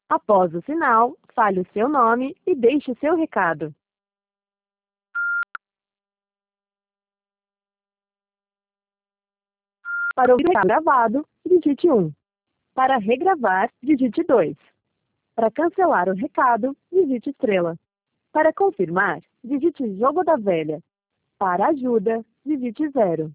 Após o sinal, fale o seu nome e deixe o seu recado. Para ouvir o recado gravado, digite 1. Para regravar, digite 2. Para cancelar o recado, digite estrela. Para confirmar, digite jogo da velha. Para ajuda, digite 0.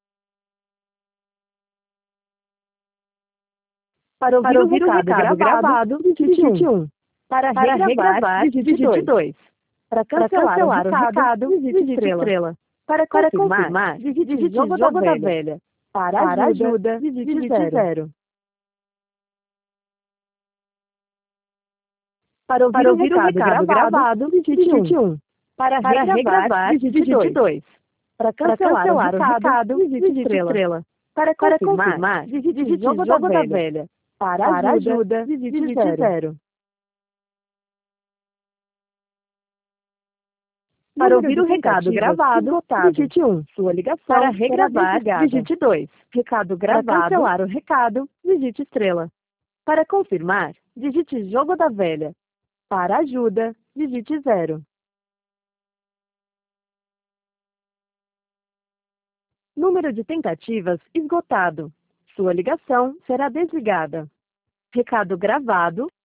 Para ouvir o recado gravado, digite 1. Para regravar, digite 2. Para cancelar o recado, digite estrela. Para confirmar, digite jogo da velha. Para ajuda, digite 0. Para ouvir o recado gravado, digite 1. Para regravar, digite 2. Para cancelar o recado, digite estrela. Para confirmar, digite jogo da velha. Para ajuda, digite 0. Para ouvir o recado gravado, digite 1. Sua ligação para regravar, digite 2. Recado gravado. Para cancelar o recado, digite estrela. Para confirmar, digite jogo da velha. Para ajuda, digite 0. Número de tentativas esgotado. Sua ligação será desligada. Recado gravado,